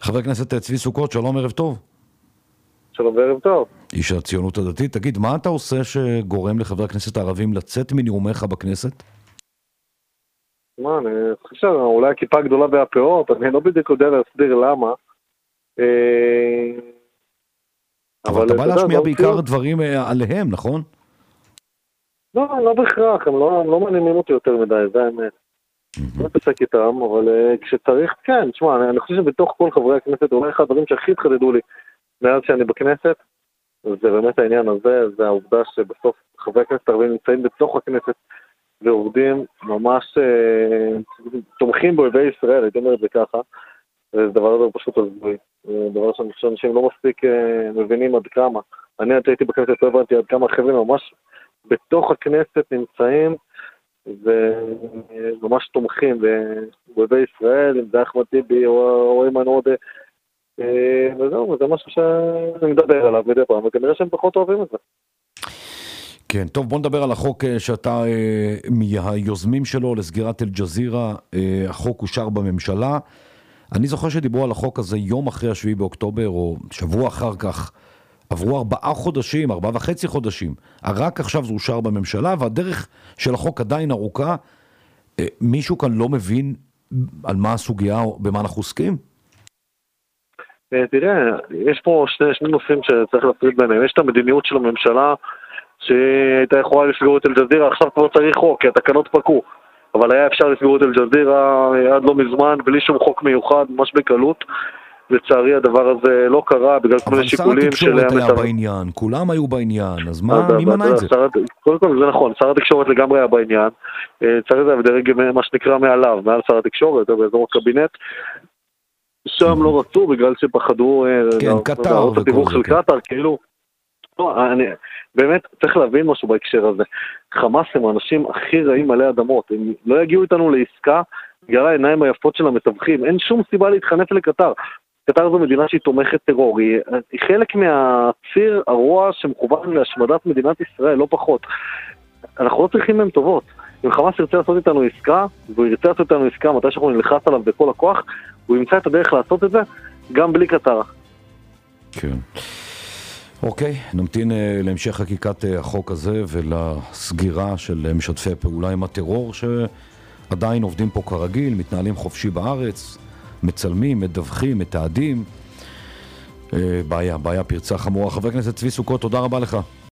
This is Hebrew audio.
חבר הכנסת צבי סוכות, שלום, ערב טוב. שלום וערב טוב. איש הציונות הדתית, תגיד, מה אתה עושה שגורם לחבר הכנסת הערבים לצאת מנאומיך בכנסת? מה, אני חושב אולי הכיפה גדולה והפאות, אני לא בדיוק יודע להסביר למה. אבל אתה בא להשמיע בעיקר דברים עליהם, נכון? לא, לא בהכרח, הם לא מעניינים אותי יותר מדי, זה האמת. לא מתעסק איתם, אבל כשצריך, כן, תשמע, אני חושב שבתוך כל חברי הכנסת, אולי אחד הדברים שהכי התחדדו לי מאז שאני בכנסת, זה באמת העניין הזה, זה העובדה שבסוף חברי הכנסת הערבים נמצאים בתוך הכנסת, ועובדים ממש תומכים באויבי ישראל, הייתי אומר את זה ככה, וזה דבר הזה פשוט הזוי. דבר שאני חושב שאנשים לא מספיק מבינים עד כמה. אני הייתי בכנסת, לא הבנתי עד כמה החברים ממש בתוך הכנסת נמצאים, וממש תומכים באויבי ישראל, אם זה אחמד טיבי או איימן עודה, וזהו, זה משהו שאני מדבר עליו מדי פעם, וכנראה שהם פחות אוהבים את זה. כן, טוב, בוא נדבר על החוק שאתה מהיוזמים שלו לסגירת אל-ג'זירה. החוק אושר בממשלה. אני זוכר שדיברו על החוק הזה יום אחרי 7 באוקטובר, או שבוע אחר כך. עברו 4 חודשים, 4.5 חודשים. רק עכשיו זה אושר בממשלה, והדרך של החוק עדיין ארוכה. מישהו כאן לא מבין על מה הסוגיה או במה אנחנו עוסקים? תראה, יש פה שני נושאים שצריך להפריד ביניהם. יש את המדיניות של הממשלה, שהייתה יכולה לסגור את אל-ג'זירה, עכשיו כבר צריך חוק, כי התקנות פקעו. אבל היה אפשר לסגור את אל-ג'זירה עד לא מזמן, בלי שום חוק מיוחד, ממש בקלות. לצערי הדבר הזה לא קרה, בגלל כל מיני שיקולים של... אבל שר התקשורת היה בעניין, כולם היו בעניין, אז מי מנע את זה? קודם כל זה נכון, שר התקשורת לגמרי היה בעניין, צריך זה בדרג מה שנקרא מעליו, מעל שר התקשורת, באזור הקבינט, שם לא רצו בגלל שפחדו... כן, קטר וכל זה. קטר, כאילו... לא, אני באמת צריך להבין משהו בהקשר הזה. חמאס הם האנשים הכי רעים עלי אדמות, הם לא יגיעו איתנו לעסקה בגלל העיניים היפות של המתווכים, אין שום סיבה להתחנף לקטר. קטר זו מדינה שהיא תומכת טרור, היא חלק מהציר הרוע שמכוון להשמדת מדינת ישראל, לא פחות. אנחנו לא צריכים מהם טובות. אם חמאס ירצה לעשות איתנו עסקה, והוא ירצה לעשות איתנו עסקה מתי שאנחנו נלחץ עליו בכל הכוח, הוא ימצא את הדרך לעשות את זה גם בלי קטר. כן. אוקיי, נמתין להמשך חקיקת החוק הזה ולסגירה של משתפי פעולה עם הטרור שעדיין עובדים פה כרגיל, מתנהלים חופשי בארץ, מצלמים, מדווחים, מתעדים. בעיה, פרצה חמורה. חבר הכנסת צבי סוכות, תודה רבה לך.